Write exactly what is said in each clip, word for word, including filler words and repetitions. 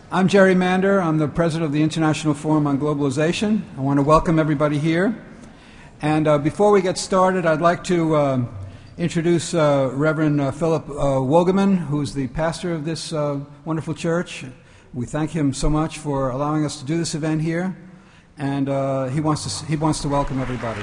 I'm Jerry Mander. I'm the president of the International Forum on Globalization. I want to welcome everybody here. And uh, before we get started, I'd like to uh, introduce uh, Reverend uh, Philip uh, Wogeman, who's the pastor of this uh, wonderful church. We thank him so much for allowing us to do this event here. And uh, he wants to he wants to welcome everybody.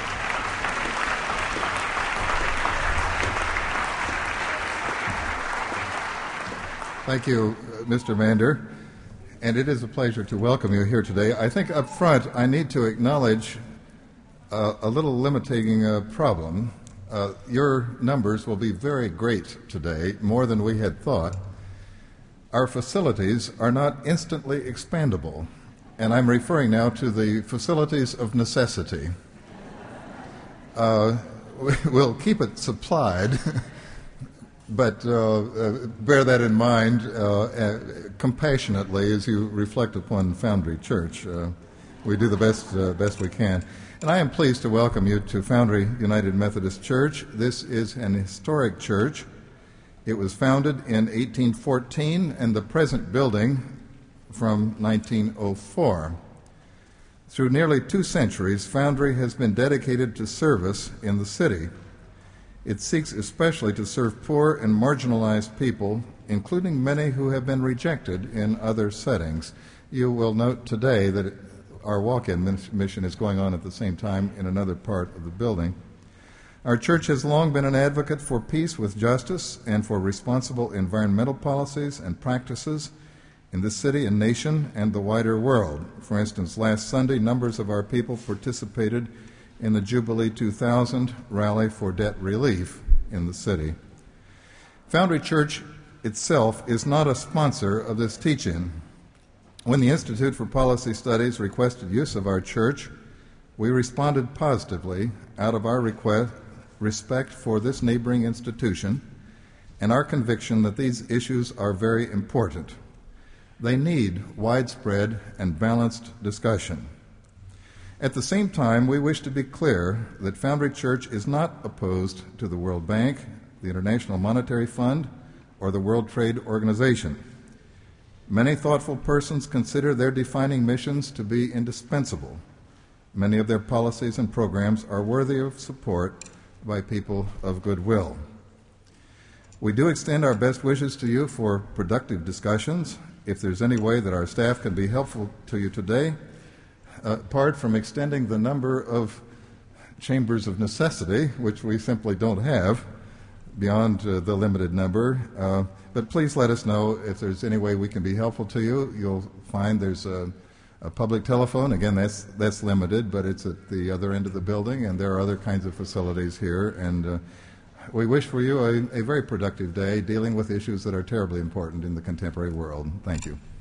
Thank you, Mister Mander. And it is a pleasure to welcome you here today. I think up front I need to acknowledge uh, a little limiting uh, problem. Uh, your numbers will be very great today, more than we had thought. Our facilities are not instantly expandable, and I'm referring now to the facilities of necessity. Uh, we'll keep it supplied, but uh, uh, bear that in mind uh, uh, compassionately as you reflect upon Foundry Church. Uh, we do the best uh, best we can. And I am pleased to welcome you to Foundry United Methodist Church. This is an historic church. It was founded in eighteen fourteen, and the present building from nineteen oh four. Through nearly two centuries, Foundry has been dedicated to service in the city. It seeks especially to serve poor and marginalized people, including many who have been rejected in other settings. You will note today that it, our walk-in mission is going on at the same time in another part of the building. Our church has long been an advocate for peace with justice and for responsible environmental policies and practices in the city and nation and the wider world. For instance, last Sunday, numbers of our people participated in the Jubilee two thousand rally for debt relief in the city. Foundry Church itself is not a sponsor of this teach-in. When the Institute for Policy Studies requested use of our church, we responded positively out of our request, respect for this neighboring institution and our conviction that these issues are very important. They need widespread and balanced discussion. At the same time, we wish to be clear that Foundry Church is not opposed to the World Bank, the International Monetary Fund, or the World Trade Organization. Many thoughtful persons consider their defining missions to be indispensable. Many of their policies and programs are worthy of support by people of goodwill. We do extend our best wishes to you for productive discussions. If there's any way that our staff can be helpful to you today, Uh, apart from extending the number of chambers of necessity, which we simply don't have beyond uh, the limited number, uh, but please let us know if there's any way we can be helpful to you. You'll find there's a, a public telephone. Again, that's that's limited, but it's at the other end of the building, and there are other kinds of facilities here. And uh, we wish for you a, a very productive day dealing with issues that are terribly important in the contemporary world. Thank you.